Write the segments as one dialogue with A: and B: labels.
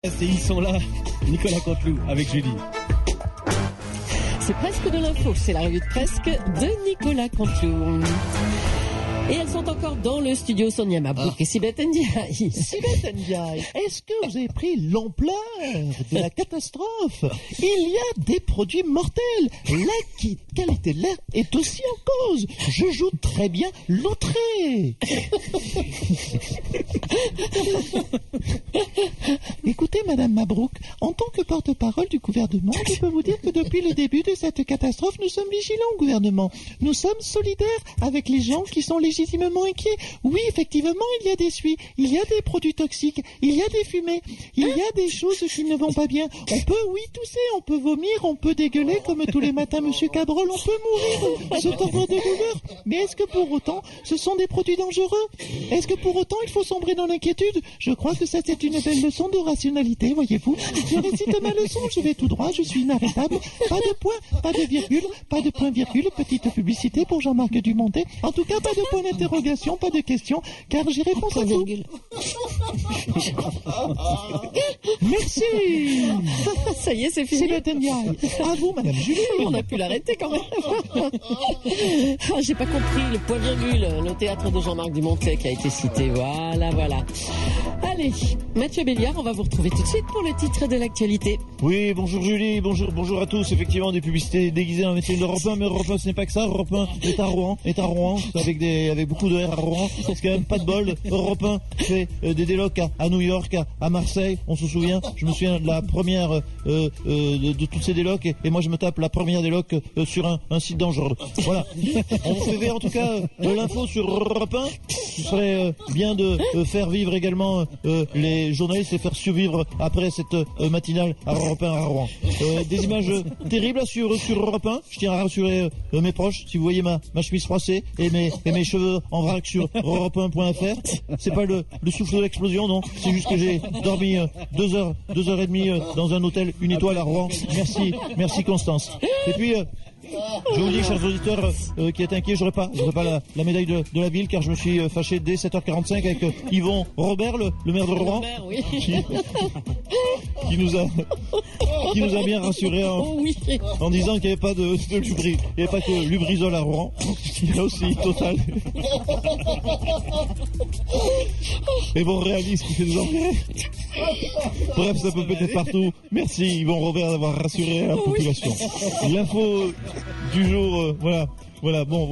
A: Et ils sont là, Nicolas Canteloup avec Julie.
B: C'est presque de l'info, c'est la revue de presque de Nicolas Canteloup. Et elles sont encore dans le studio, Sonia Mabrouk et Sibeth Ndiaye.
C: Sibeth Ndiaye, est-ce que vous avez pris l'ampleur de la catastrophe? Il y a des produits mortels. La qualité de l'air est aussi en cause. Je joue très bien l'entrée. Écoutez, Madame Mabrouk, en tant que porte-parole du gouvernement, je peux vous dire que depuis le début de cette catastrophe, nous sommes vigilants au gouvernement. Nous sommes solidaires avec les gens qui sont légitimement inquiets. Oui, effectivement, il y a des suies, il y a des produits toxiques, il y a des fumées, il y a des choses qui ne vont pas bien. On peut, oui, tousser, on peut vomir, on peut dégueuler comme tous les matins, Monsieur Cabrol, on peut mourir, se tordre de douleur. Mais est-ce que pour autant, ce sont des produits dangereux? Est-ce que pour autant, il faut sombrer dans l'inquiétude? Je crois que ça, c'est une belle leçon de rationalité, voyez-vous. Je récite ma leçon, je vais tout droit, je suis inarrêtable. Pas de point, pas de virgule, pas de point-virgule, petite publicité pour Jean-Marc Dumontet. En tout cas, pas de point d'interrogation, pas de question, car j'y réponds à tout. Merci.
B: Ça y est, c'est fini.
C: Sibeth Ndiaye. À vous, Madame Julie.
B: On a pu l'arrêter quand même. J'ai pas compris le point virgule, le théâtre de Jean-Marc Dumontet qui a été cité. Voilà. Allez, Mathieu Béliard, on va vous retrouver tout de suite pour le titre de l'actualité.
A: Oui, bonjour Julie, bonjour à tous. Effectivement, des publicités déguisées en métier d'Europe 1, mais Europe 1, ce n'est pas que ça. Europe 1 est à Rouen, avec beaucoup de R à Rouen. C'est quand même pas de bol. Europe 1 fait des délocs à New York, à Marseille. On se souvient, je me souviens de la première de toutes ces délocs, et moi je me tape la première déloc sur un site dangereux. Voilà. On vous fait ver en tout cas l'info sur Europe 1. Ce serait bien de faire vivre également les journalistes et faire survivre après cette matinale à Europe 1 à Rouen. Des images terribles à suivre sur Europe 1. Je tiens à rassurer mes proches. Si vous voyez ma chemise froissée et mes cheveux en vrac sur europe1.fr, c'est pas le souffle de l'explosion, non. C'est juste que j'ai dormi 2 heures et demie dans un hôtel 1 étoile à Rouen. Merci Constance. Et puis je vous dis, chers auditeurs qui êtes inquiets, j'aurai pas la médaille de la ville, car je me suis fâché dès 7h45 avec Yvon Robert, le maire de Rouen,
B: Robert, oui.
A: qui nous a bien rassurés en disant qu'il n'y avait pas de Lubrizol, il n'y avait pas que Lubrizol à Rouen, il y a aussi Total. Et bon, réaliste qui fait des entrées. Bref, ça peut peut-être partout. Merci Yvon Robert d'avoir rassuré la population. L'info du jour, voilà. Bon.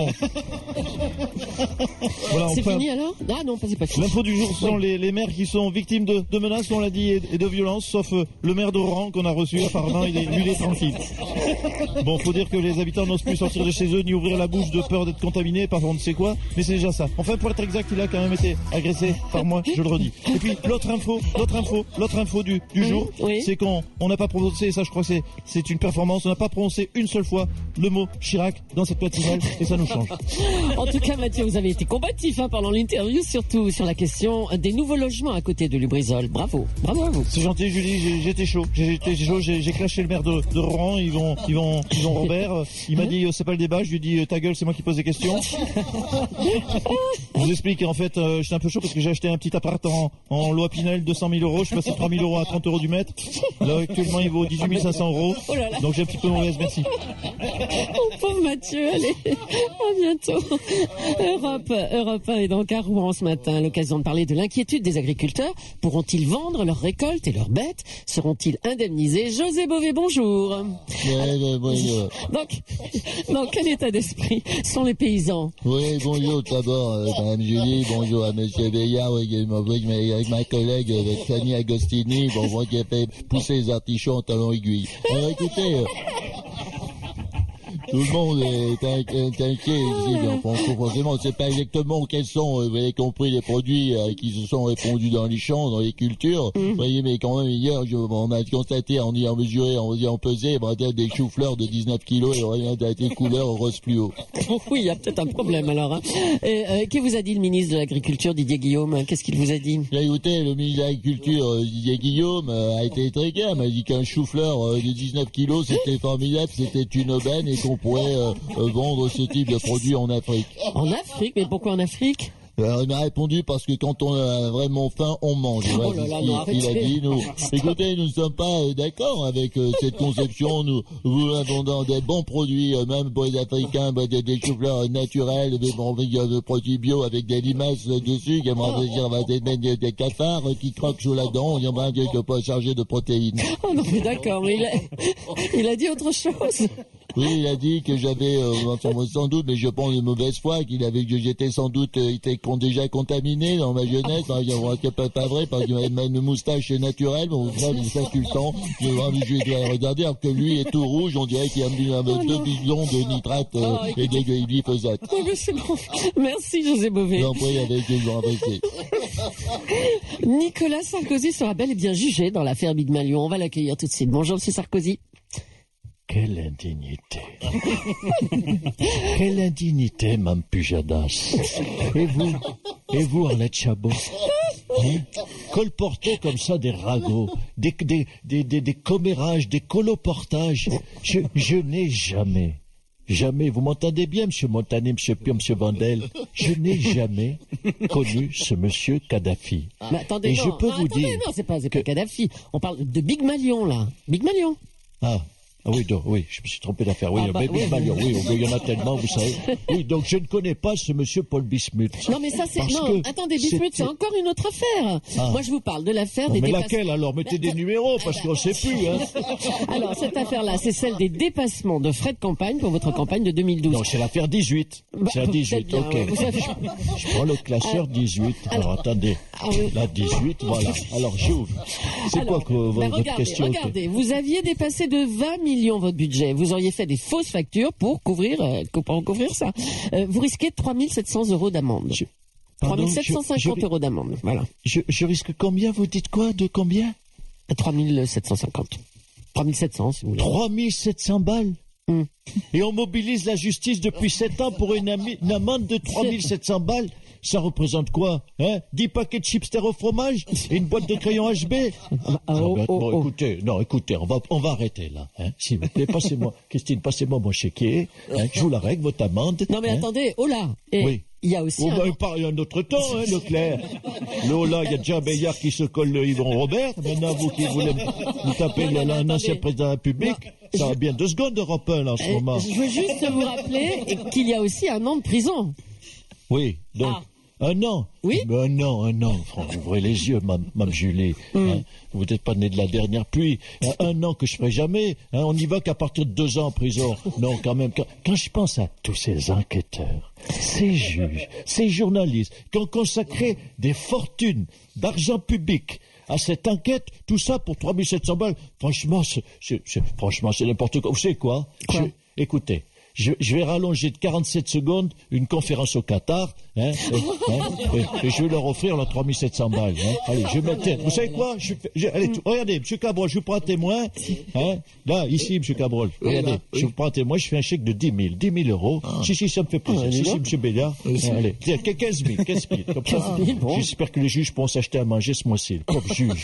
A: Voilà,
B: c'est fini alors? Ah non, c'est pas fini.
A: L'info du jour, ce sont les maires qui sont victimes de menaces, on l'a dit, et de violences, sauf le maire d'Oran qu'on a reçu. Apparemment, lui, il est tranquille. Bon, faut dire que les habitants n'osent plus sortir de chez eux, ni ouvrir la bouche de peur d'être contaminés par on ne sait quoi, mais c'est déjà ça. Enfin, pour être exact, il a quand même été agressé par moi, je le redis. Et puis, l'autre info du jour, c'est qu'on n'a pas prononcé, et ça je crois que c'est une performance, on n'a pas prononcé une seule fois le mot Chirac dans cette matinale, et ça nous change.
B: En tout cas, Mathieu, vous avez été combatif pendant l'interview, surtout sur la question des nouveaux logements à côté de Lubrizol. Bravo à vous.
A: C'est gentil, Julie, j'étais chaud, j'ai clashé le maire de Rouen, Yvon Robert, il m'a dit c'est pas le débat, je lui ai dit ta gueule, c'est moi qui pose des questions. Je vous explique, en fait, j'étais un peu chaud parce que j'ai acheté un petit appart en loi Pinel, 200 000 euros, je suis passé de 3 000 euros à 30 euros du mètre, là actuellement il vaut 18 500 euros, donc j'ai un petit peu mauvaise, merci.
B: Oh pauvre Mathieu, allez, à bientôt. Europe 1 est donc à Rouen ce matin, à l'occasion de parler de l'inquiétude des agriculteurs. Pourront-ils vendre leurs récoltes et leurs bêtes? Seront-ils indemnisés? José Bové, bonjour.
D: Bonjour.
B: Donc, dans quel état d'esprit sont les paysans?
D: Oui, bonjour d'abord, Madame Julie, bonjour à Monsieur Béliard, avec ma collègue, avec Fanny Agostini, moi qui ai fait pousser les artichauts en talons aiguilles. Alors écoutez, tout le monde est inquiet ici, forcément, on ne sait pas exactement quels sont, vous avez compris, les produits qui se sont répandus dans les champs, dans les cultures. Vous voyez, mais quand même, hier, on a constaté, en y mesuré, en pesé, des choux-fleurs de 19 kilos et rien des couleurs rose fluo.
B: Oui, il y a peut-être un problème alors. Que vous a dit le ministre de l'Agriculture, Didier Guillaume? Qu'est-ce qu'il vous a dit?
D: Écoutez, le ministre de l'Agriculture, Didier Guillaume, a été très clair, m'a dit qu'un chou-fleur de 19 kilos, c'était formidable, c'était une aubaine et qu'on pourrait vendre ce type de produit en Afrique.
B: En Afrique? Mais pourquoi en Afrique?
D: Il m'a répondu parce que quand on a vraiment faim, on mange.
B: Oh là là, non,
D: Il a
B: arrêtez.
D: dit, écoutez, nous ne sommes pas d'accord avec cette conception. Nous avons dans des bons produits, même pour les Africains, des choux-fleurs naturels, des produits bio avec des limaces dessus, qui aimeraient dire des cafards qui croquent sous la dent, il y en a un pas chargé de protéines.
B: Oh non, mais d'accord, mais il a dit autre chose.
D: Oui, il a dit que j'avais, sans doute, mais je pense de mauvaise foi, que j'étais sans doute déjà contaminé dans ma jeunesse. C'est pas vrai, parce qu'il avait une moustache naturelle, mon frère, il fait tout le temps. Je dois regarder, alors que lui est tout rouge, on dirait qu'il a mis 2 bidons de nitrate et de glyphosate.
B: Oh, mais c'est bon. Merci, José Bové.
D: Non, oui, avec les gens appréciés.
B: Nicolas Sarkozy sera bel et bien jugé dans l'affaire Big Malion. On va l'accueillir tout de suite. Bonjour, monsieur Sarkozy.
A: Quelle indignité. Quelle indignité, Mme Pujadas. Et vous, Arlette Chabot, colportez comme ça des ragots, des commérages, des coloportages. Je n'ai jamais, vous m'entendez bien, monsieur Montané, monsieur Pion, monsieur Vandel, je n'ai jamais connu ce monsieur Kadhafi.
B: Mais attendez,
A: Et
B: non,
A: je peux
B: non,
A: vous
B: attendez,
A: dire
B: non, c'est pas Kadhafi. On parle de Big Malion, là. Big Malion.
A: Oui, je me suis trompé d'affaire. Oui,
B: oui.
A: Il y en a tellement, vous savez. Oui, donc je ne connais pas ce monsieur Paul Bismuth.
B: Non, mais ça, c'est... Non, attendez, Bismuth, c'est encore une autre affaire. Moi, je vous parle de l'affaire des
A: Mais
B: dépassements...
A: laquelle, alors? Mettez des numéros, parce qu'on ne sait plus, hein.
B: Alors, cette affaire-là, c'est celle des dépassements de frais de campagne pour votre campagne de 2012.
A: Non, c'est l'affaire 18. C'est la 18,
B: bien,
A: ok. Je prends le classeur 18. Alors, attendez. La 18, voilà. Alors, j'ouvre. C'est quoi que votre question?
B: Regardez, vous aviez dépassé de 20 millions votre budget. Vous auriez fait des fausses factures pour couvrir ça. Vous risquez 3 700 euros d'amende. 3 750 euros d'amende, voilà.
A: Je risque combien? Vous dites quoi? De combien?
B: 3 750. 3 700, si vous voulez.
A: 3 700 balles? Et on mobilise la justice depuis 7 ans pour une amende de 3 700 balles. Ça représente quoi, hein? 10 paquets de chips au fromage et une boîte de crayons HB. Écoutez, on va arrêter là, hein? S'il vous plaît, passez-moi, Christine, passez-moi mon chéquier, hein? Je vous la règle, votre amende.
B: Non mais attendez,
A: Oui.
B: Il y a aussi
A: un autre temps, hein, Leclerc. Il y a déjà un Bayard qui se colle le Yvon Robert. Maintenant, vous qui voulez nous taper un ancien président de la République, ça va bien 2 secondes d'Europe 1, là, en ce moment.
B: Je veux juste vous rappeler qu'il y a aussi 1 an de prison.
A: Oui, donc... 1 an?
B: Oui.
A: Mais un an. Ouvrez les yeux, Mme Julie. Hein? Vous n'êtes pas né de la dernière pluie. 1 an que je ferai jamais. Hein? On n'y va qu'à partir de 2 ans en prison. Non, quand même. Quand je pense à tous ces enquêteurs, ces juges, ces journalistes qui ont consacré des fortunes d'argent public à cette enquête, tout ça pour 3 700 balles. Franchement, c'est n'importe quoi. Vous savez quoi? Écoutez. Je vais rallonger de 47 secondes une conférence au Qatar, et je vais leur offrir leurs 3 700 balles. Hein. Allez, je vais mettre... Vous savez quoi? Regardez, M. Cabrol, je vous prends un témoin. Hein. Là, ici, M. Cabrol, regardez, je vous prends un témoin, je fais un chèque de 10 000 €. Si, ça me fait plaisir. Si, M. Béliard. Allez, 15 000, comme ça. J'espère que les juges pourront s'acheter à manger ce mois-ci. Le pauvre juge.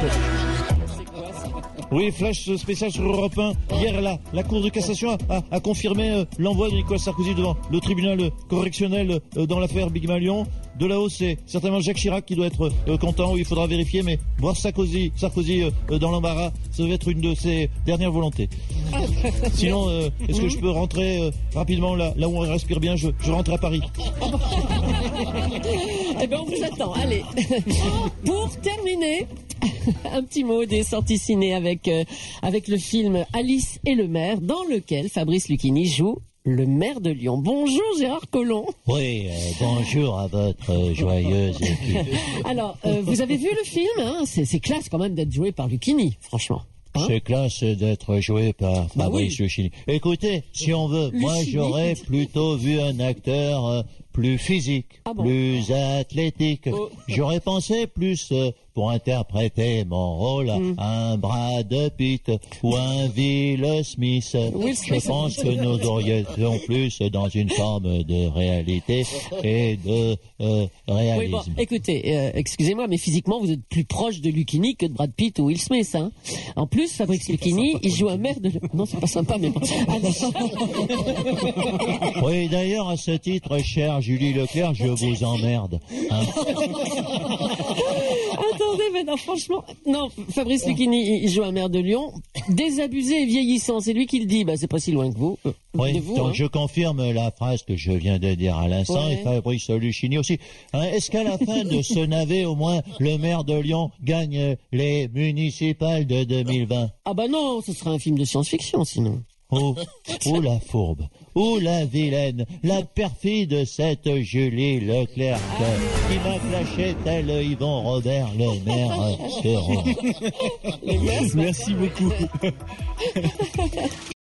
A: Oui, flash spécial sur Europe 1. Hier, la Cour de cassation a confirmé l'envoi de Nicolas Sarkozy devant le tribunal correctionnel dans l'affaire Big Malion. De là-haut, c'est certainement Jacques Chirac qui doit être content, où il faudra vérifier, mais voir Sarkozy dans l'embarras, ça va être une de ses dernières volontés. Sinon, est-ce que je peux rentrer rapidement là où on respire bien? Je rentre à Paris.
B: Eh bien, on vous attend. Allez. Pour terminer, un petit mot des sorties ciné avec le film Alice et le maire, dans lequel Fabrice Lucchini joue le maire de Lyon. Bonjour Gérard Collomb.
E: Oui, bonjour à votre joyeuse équipe.
B: Alors, vous avez vu le film, hein? C'est classe quand même d'être joué par Lucchini, franchement. Hein?
E: C'est classe d'être joué par Fabrice Lucchini. Écoutez, si on veut, moi j'aurais plutôt vu un acteur plus physique, plus athlétique. J'aurais pensé plus pour interpréter mon rôle un Brad Pitt ou un Will Smith. Je pense que nous aurions plus dans une forme de réalité et de réalisme.
B: Oui, bon, écoutez, excusez-moi, mais physiquement, vous êtes plus proche de Lucchini que de Brad Pitt ou Will Smith. Hein. En plus, Fabrice Lucchini, il joue un maire de... Non, c'est pas sympa, mais bon.
E: Oui, d'ailleurs, à ce titre, chère Julie Leclerc, je vous emmerde. Hein.
B: Attendez, mais non, franchement... Non, Fabrice Lucchini, il joue un maire de Lyon, désabusé et vieillissant. C'est lui qui le dit. Bah, c'est pas si loin que vous.
E: Oui,
B: de vous,
E: donc
B: hein.
E: je confirme la phrase que je viens de dire à l'instant, et Fabrice Lucchini aussi. Hein, est-ce qu'à la fin de ce navet, au moins, le maire de Lyon gagne les municipales de 2020?
B: Ah bah non, ce serait un film de science-fiction, sinon.
E: Oh, la fourbe, oh la vilaine, la perfide cette Julie Leclerc qui m'a flashé tel Yvon Robert, le maire de Rouen.
A: Merci beaucoup.